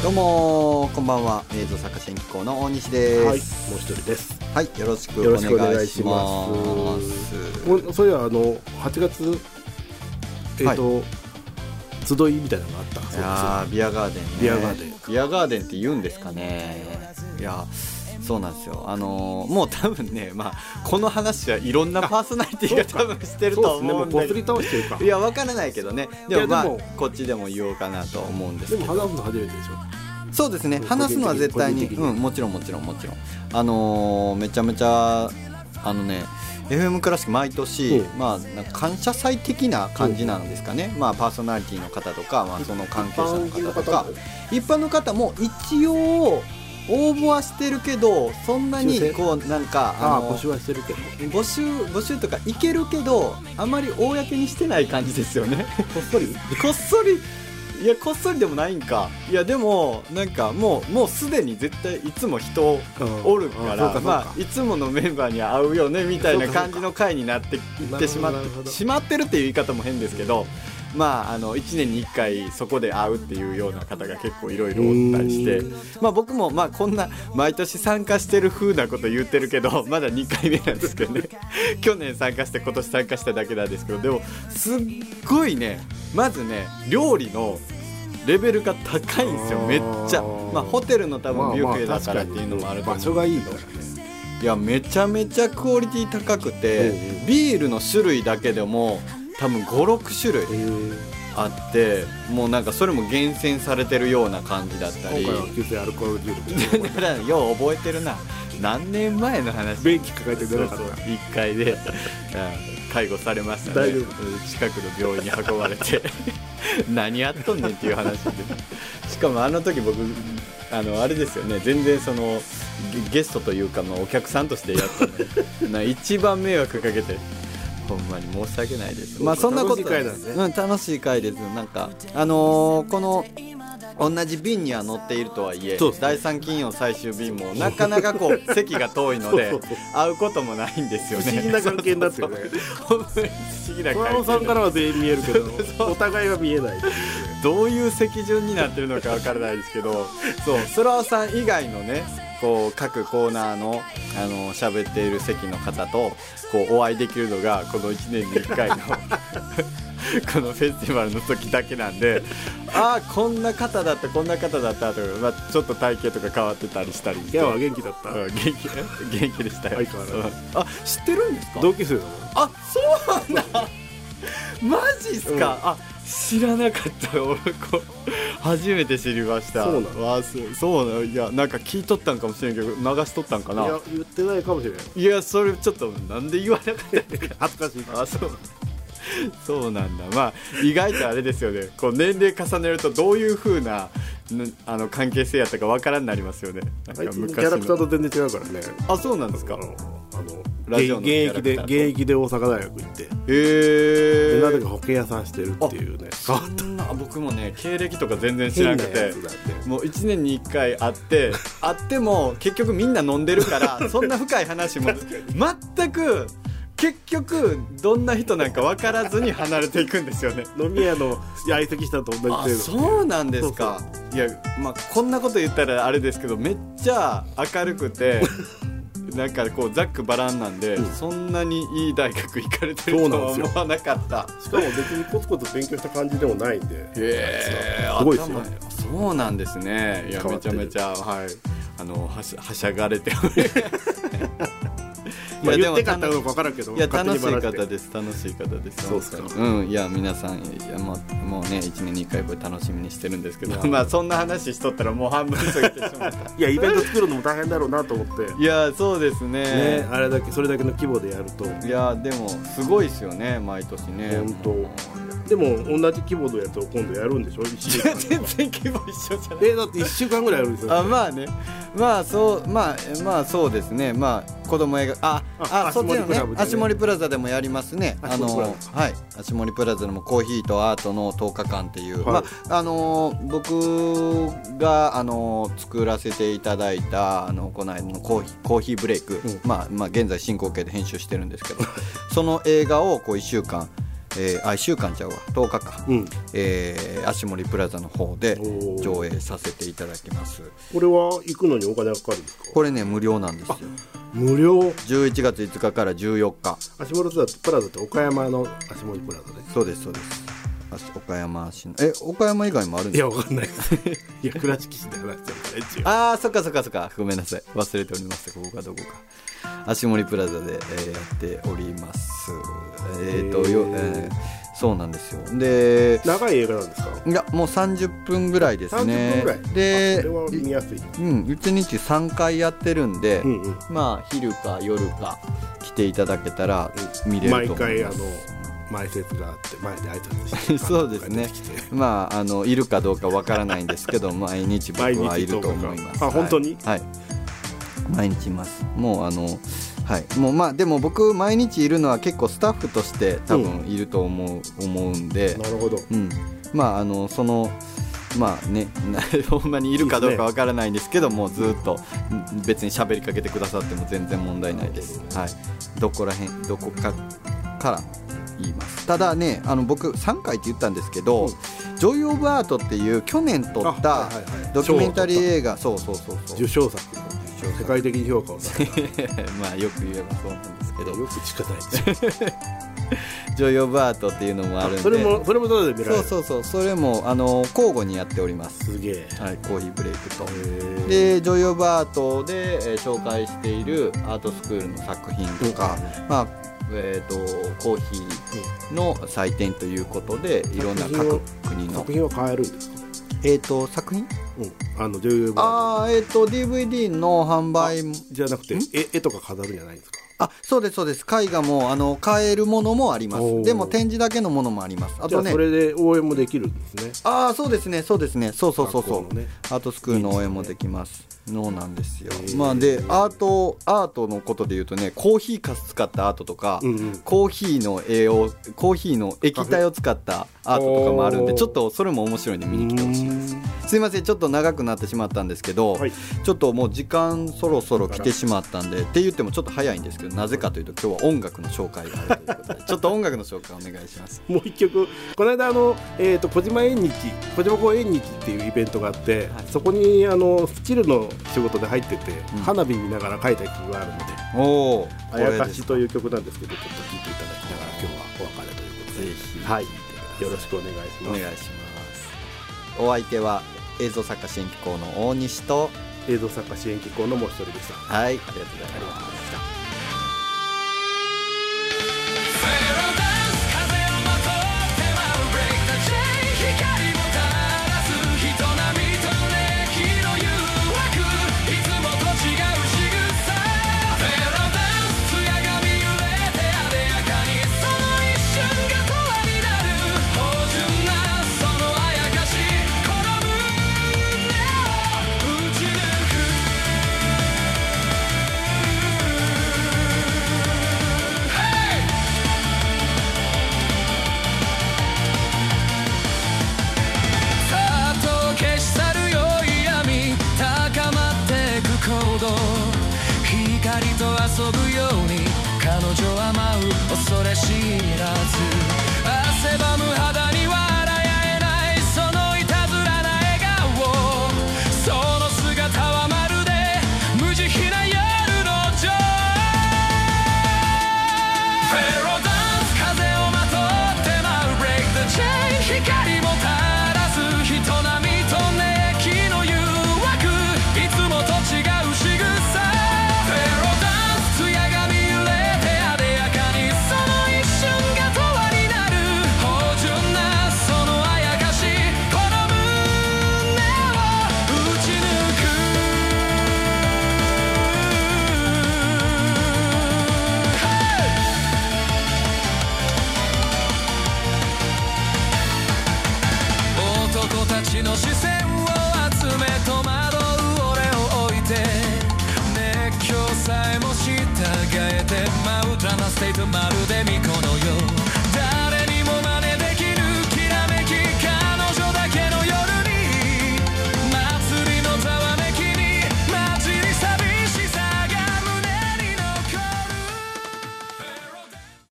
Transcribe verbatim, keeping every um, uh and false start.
どうもこんばんは。映像作家新機構の大西です。 はい、もう一人です。 はい、よろしくお願いします。 そういやあのはちがつえっ、ー、と、はい、集いみたいなのがあったそうです。いやビアガーデンね。 ビアガーデンビアガーデンって言うんですかね。いやそうなんですよ。あのー、もう多分ね、まあ、この話はいろんなパーソナリティが多分してると思うんで、 そうですね、もうこすり倒してるか。 いやわからないけどね。でもまあこっちでも言おうかなと思うんですけど。 でも話すの初めてでしょ。そうですね、話すのは絶対に、うん、もちろんもちろんもちろんあのー、めちゃめちゃあのね エフエム クラシック毎年、うん、まあ、なんか感謝祭的な感じなんですかね、うん、まあ、パーソナリティの方とか、まあ、その関係者の方とか一般の方も一応応募はしてるけどそんなにこうなんかあの募集はしてるけど募集募集とかいけるけどあまり公にしてない感じですよね。 こっそりこっそりいやこっそりでもないんか。いやでもなんかもうもうすでに絶対いつも人おるから、うん、まあいつものメンバーに会うよねみたいな感じの回になっていってしまってしまってるっていう言い方も変ですけど、まああのいちねんにいっかいそこで会うっていうような方が結構いろいろおったりして、まあ僕もまあこんな毎年参加してる風なこと言ってるけどまだにかいめなんですけどね去年参加して今年参加しただけなんですけど、でもすっごいね、まずね料理のレベルが高いんですよ。めっちゃ、まあ、ホテルの多分ビュッフェだからっていうのもあると思う、 場所がいいからね。 いやめちゃめちゃクオリティ高くて、うん、ビールの種類だけでも多分ごろくしゅるいあって、もうなんかそれも厳選されてるような感じだったり、 今回は急性アルコールビールだからよう覚えてるな。何年前の話。 便器抱えて出なかった。 そうそういっかいで介護されましたね。近くの病院に運ばれて何やっとんねんっていう話で、しかもあの時僕あのあれですよね、全然そのゲストというかのお客さんとしてやったのな一番迷惑かけてほんまに申し訳ないです。まあそんなこと楽しい回なんですね。うん、楽しい回です。なんかあのー、この同じ便には乗っているとはいえ、だいさん金曜最終便もなかなかこう席が遠いので会うこともないんですよね。 不思議な関係になってるね。 ほんまに不思議な関係。 トラノさんからは全員見えるけどお互いは見えない。 どういう席順になってるのかわからないですけど、そうスラオさん以外のねこう各コーナーのあの喋っている席の方とこうお会いできるのがこのいちねんにいっかいのこのフェスティバルの時だけなんで、ああこんな方だったこんな方だったとか、まあ、ちょっと体型とか変わってたりしたりして、 今日は元気だった、 うん、元気元気でしたよ。 相変わらず、 うん、あ知ってるんですか？ 同級生だもん。 あそうなんだマジっすか、うん、あ知らなかった俺こ初めて知りました。 そうなの？ わそうそうなの。いやなんか聞いとったんかもしれんけど流しとったんかな。 いや言ってないかもしれない。 いやそれちょっとなんで言わなかったんですか恥ずかしい。 あそうそうなんだ。まあ意外とあれですよね、こう年齢重ねるとどういう風なあの関係性やったかわからんなりますよね。なんか昔のキャラクターと全然違うからね。 あそうなんですか。 あのラジオの現役で現役で大阪大学行って、へえ。 でなぜか保険屋さんしてるっていうね。 そんな僕もね経歴とか全然知らなくて、もういちねんにいっかい会って会っても結局みんな飲んでるからそんな深い話も全く結局どんな人なんか分からずに離れていくんですよね。 飲み屋の相席したと同じ程度。 あそうなんですか。そうそういやまあこんなこと言ったらあれですけどめっちゃ明るくてなんかこうざっくばらんなんで、うん、そんなにいい大学行かれてるとは思わなかった。 しかも別にコツコツ勉強した感じでもないんで、へえすごいですよ。そうなんですね。いやめちゃめちゃはいあのはし、はしゃがれてまあ、言ってかったのか分からんけど、 いや楽しい方です楽しい方です。 そうですか。 うんいや皆さんいやもう、もうねいちねんにいっかいこれ楽しみにしてるんですけどまあそんな話しとったらもう半分過ぎてしまったいやイベント作るのも大変だろうなと思っていやそうです ね, ねあれだけそれだけの規模でやるといやでもすごいですよね毎年ね。 本当でも同じ規模のやつを今度やるんでしょ。 全然規模一緒じゃない。 えだっていっしゅうかんぐらいやるんですよ。 あまあねまあそうまあまあそうですね。まあ子供映画あああそっちのね足森プラザでもやりますね。あのはい足森プラザでもコーヒーとアートのとおかかんっていう、はい、まああのー、僕があのー、作らせていただいたあのこの間のコーヒーコーヒーブレイク、うん、まあまあ現在進行形で編集してるんですけどその映画をこういっしゅうかんえー、あいっしゅうかんちゃうわとおかか、うんえー、足森プラザの方で上映させていただきます。 これは行くのにお金かかるんですか？ これね無料なんですよ。 無料。 じゅういちがついつかからじゅうよっか。 足森プラザって岡山の足森プラザで。 そうですそうです。岡山市のえ岡山以外もあるんですか？ いやわかんないいや倉敷市で話してるから一応。 ああそっかそっかそっかごめんなさい忘れておりました。ここがどこか足森プラザで、えー、やっております。えー、とよ、えー、そうなんですよ。で長い映画なんですか？ いやもうさんじゅっぷんぐらいですね。 さんじゅっぷんぐらいでそれは見やすい。 うんいちにちさんかいやってるんで、うんうん、まあ昼か夜か来ていただけたら見れると思います。 毎回あの前説があって前で挨拶してそうですね。まああのいるかどうかわからないんですけど毎日僕はいると思います。 あ本当に？ はい、はい、毎日います。もうあのはいもうまあでも僕毎日いるのは結構スタッフとして多分いると思う、うん、思うんで。 なるほど。 うん、まああのそのまあねほんまにいるかどうかわからないんですけども、ずっと別に喋りかけてくださっても全然問題ないです。はい。どこら辺どこかから言います。ただねあの僕さんかいって言ったんですけど、うん、ジョイ・オブ・アートっていう去年撮ったドキュメンタリー映画、そうそうそうそう受賞作世界的に評価をされたまあよく言えばそうなんですけどよくしかないですよジョイ・オブ・アートっていうのもあるんで、 それもそれもどうで見られる？ そうそうそうそれもあの交互にやっております。 すげえ、 はい、コーヒーブレイクとでジョイ・オブ・アートで、えー、紹介しているアートスクールの作品とか、うん、まあえー、とコーヒーの祭典ということで、うん、いろんな各国の作品は買えるんですか？ えー、と作品、 うん、あのジョイ・オブ・アートあ、えー、と ディーブイディー の販売じゃなくて絵, 絵とか飾るんじゃないんですか？ あ、そうですそうです。絵画もあの買えるものもあります。でも展示だけのものもあります。あとね、 じゃあそれで応援もできるんですね。 ああ、そうですねそうですねそうそうそうそう、ね、アートスクールの応援もできます。のなんですよ。まあでアートアートのことで言うとね、コーヒーかす使ったアートとか、うんうん、コーヒーの栄養コーヒーの液体を使ったアートとかもあるんで、ちょっとそれも面白いんで見に来てほしいです。すいませんちょっと長くなってしまったんですけど、はい、ちょっともう時間そろそろ来てしまったんでって言ってもちょっと早いんですけど、なぜかというと今日は音楽の紹介があるということでちょっと音楽の紹介お願いします。 もう一曲この間あの、えー、と小島縁日小島公縁日っていうイベントがあって、はい、そこにあのスキルの仕事で入ってて、うん、花火見ながら書いた曲があるので、おあやかしという曲なんですけど、ちょっと聴いていただきながら今日はお別れということで、ぜひ、はい、よろしくお願いします。 お願いします。お相手は映像作家支援機構の大西と映像作家支援機構のもう一人でした。 はい、ありがとうございます。 光と遊ぶように彼女は舞う恐れ知らず、汗ばむ肌に笑い合えないそのいたずらな笑顔、その姿はまるで無慈悲な夜の女王。フェロダンス風をまとって舞う Break the chain、 光も垂らす人波と熱気の誘惑、いつもと違う仕草、の視線を集め戸惑う俺を置いて、熱狂さえも従えて舞うドラマステートまるで